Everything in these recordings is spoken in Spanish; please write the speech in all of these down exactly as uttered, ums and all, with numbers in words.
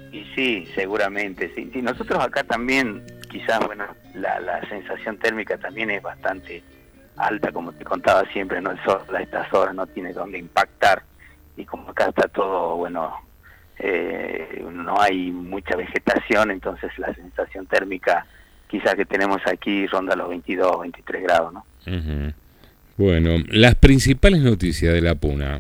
Y sí, seguramente, sí. Sí, nosotros acá también, quizás, bueno, la, la sensación térmica también es bastante alta, como te contaba siempre, ¿no? El sol a estas horas no tiene dónde impactar, y como acá está todo, bueno, eh, no hay mucha vegetación, entonces la sensación térmica quizás que tenemos aquí ronda los veintidós, veintitrés grados, ¿no? Uh-huh. Bueno, las principales noticias de la Puna.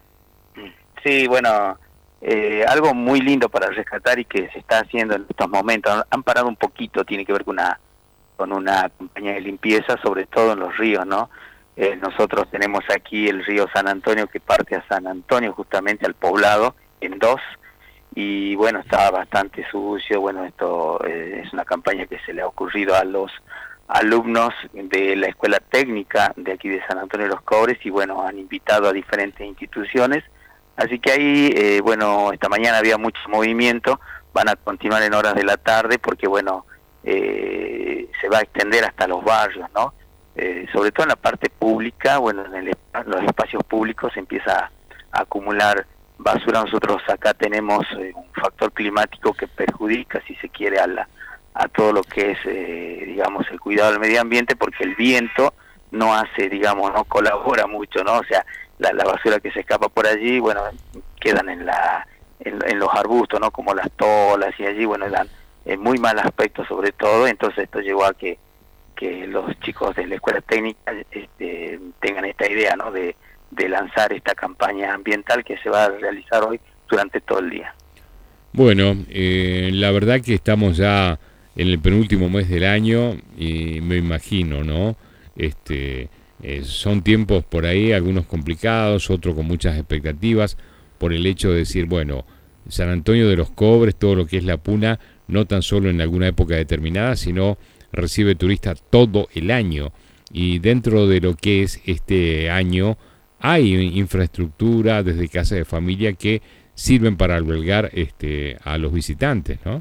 Sí, bueno, eh, algo muy lindo para rescatar y que se está haciendo en estos momentos. Han parado un poquito, tiene que ver con una con una campaña de limpieza, sobre todo en los ríos, ¿no? Eh, nosotros tenemos aquí el río San Antonio que parte a San Antonio, justamente al poblado, en dos, y bueno, está bastante sucio. Bueno, esto eh, es una campaña que se le ha ocurrido a los alumnos de la escuela técnica de aquí de San Antonio de los Cobres, y bueno, han invitado a diferentes instituciones. Así que ahí, eh, bueno, esta mañana había mucho movimiento, van a continuar en horas de la tarde porque, bueno, eh, se va a extender hasta los barrios, ¿no? Eh, sobre todo en la parte pública, bueno, en el, los espacios públicos se empieza a, a acumular basura. Nosotros acá tenemos eh, un factor climático que perjudica, si se quiere, a, la, a todo lo que es, eh, digamos, el cuidado del medio ambiente, porque el viento no hace, digamos, no colabora mucho, ¿no? O sea, La, la basura que se escapa por allí, bueno, quedan en la en, en los arbustos, ¿no? Como las tolas, y allí, bueno, dan eh, muy mal aspecto sobre todo. Entonces esto llevó a que, que los chicos de la escuela técnica este, tengan esta idea, ¿no? De, de lanzar esta campaña ambiental que se va a realizar hoy durante todo el día. Bueno, eh, la verdad que estamos ya en el penúltimo mes del año y me imagino, ¿no? Este... Eh, son tiempos por ahí, algunos complicados, otros con muchas expectativas, por el hecho de decir, bueno, San Antonio de los Cobres, todo lo que es la Puna, no tan solo en alguna época determinada, sino recibe turistas todo el año. Y dentro de lo que es este año, hay infraestructura desde casa de familia que sirven para albergar este, a los visitantes, ¿no?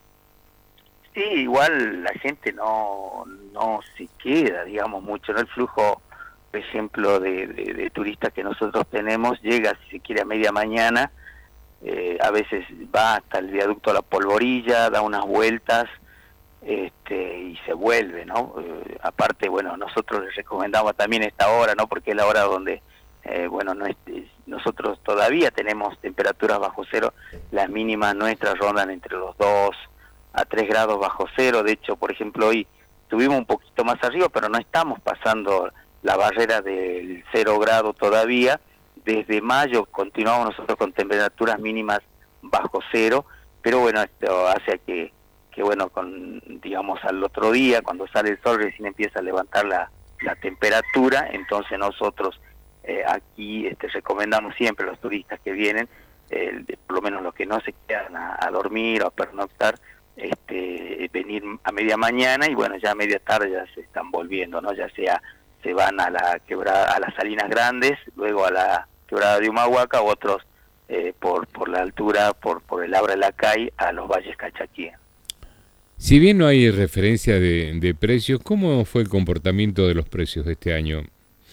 Sí, igual la gente no no se queda, digamos, mucho, ¿no? El flujo, por ejemplo, de, de, de turistas que nosotros tenemos llega, si se quiere, a media mañana, eh, a veces va hasta el viaducto a La Polvorilla, da unas vueltas este, y se vuelve, ¿no? Eh, aparte, bueno, nosotros les recomendamos también esta hora, ¿no? Porque es la hora donde, eh, bueno, no es, nosotros todavía tenemos temperaturas bajo cero, las mínimas nuestras rondan entre los dos a tres grados bajo cero. De hecho, por ejemplo, hoy estuvimos un poquito más arriba, pero no estamos pasando la barrera del cero grado todavía. Desde mayo continuamos nosotros con temperaturas mínimas bajo cero, pero bueno, esto hace que, que bueno, con digamos al otro día, cuando sale el sol, recién empieza a levantar la, la temperatura. Entonces nosotros eh, aquí este, recomendamos siempre a los turistas que vienen, eh, por lo menos los que no se quedan a, a dormir o a pernoctar, este venir a media mañana, y bueno, ya a media tarde ya se están volviendo, ¿no? Ya sea se van a la quebrada, a las Salinas Grandes, luego a la quebrada de Humahuaca, otros eh, por por la altura, por por el Abra de la Cay, a los valles Cachaquía. Si bien no hay referencia de, de precios, ¿cómo fue el comportamiento de los precios de este año?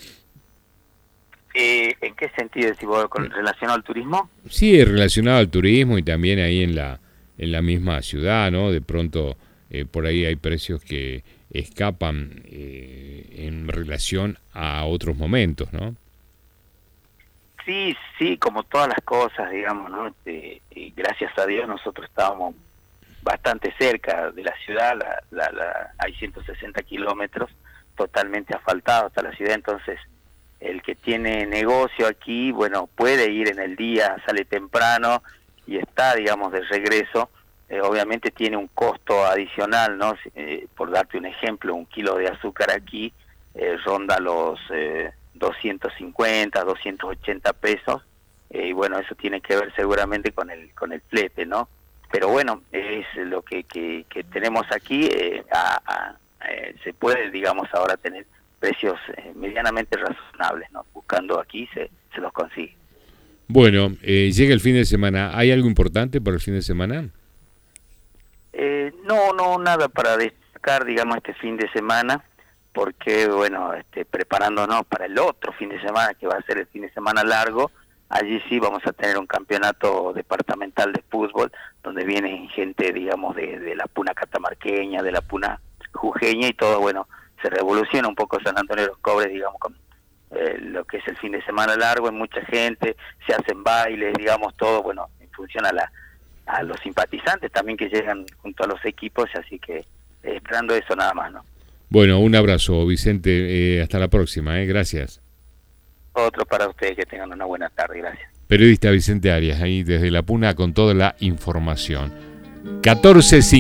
Eh, ¿En qué sentido, si vos, con relación al turismo? Sí, relacionado al turismo y también ahí en la en la misma ciudad, ¿no? De pronto eh, por ahí hay precios que escapan eh, en relación a otros momentos, ¿no? Sí, sí, como todas las cosas, digamos, ¿no? Este, y gracias a Dios nosotros estábamos bastante cerca de la ciudad, la, la, la, hay ciento sesenta kilómetros totalmente asfaltados hasta la ciudad. Entonces el que tiene negocio aquí, bueno, puede ir en el día, sale temprano y está, digamos, de regreso. Eh, obviamente tiene un costo adicional, ¿no? Eh, por darte un ejemplo, un kilo de azúcar aquí eh, ronda los eh, doscientos cincuenta, doscientos ochenta pesos, eh, y bueno, eso tiene que ver seguramente con el con el flete, ¿no? Pero bueno, es lo que, que, que tenemos aquí. Eh, a, a, eh, se puede, digamos, ahora tener precios eh, medianamente razonables, ¿no? Buscando aquí se, se los consigue. Bueno, eh, llega el fin de semana. ¿Hay algo importante para el fin de semana? Eh, no, no, nada para destacar, digamos, este fin de semana, porque, bueno, este, preparándonos para el otro fin de semana, que va a ser el fin de semana largo, allí sí vamos a tener un campeonato departamental de fútbol, donde viene gente, digamos, de, de la puna catamarqueña, de la puna jujeña, y todo, bueno, se revoluciona un poco San Antonio de los Cobres, digamos, con eh, lo que es el fin de semana largo, hay mucha gente, se hacen bailes, digamos, todo, bueno, en función a la a los simpatizantes también que llegan junto a los equipos, así que eh, esperando eso nada más, ¿no? Bueno, un abrazo, Vicente, eh, hasta la próxima, eh, gracias. Otro para ustedes, que tengan una buena tarde, gracias. Periodista Vicente Arias, ahí desde La Puna con toda la información. catorce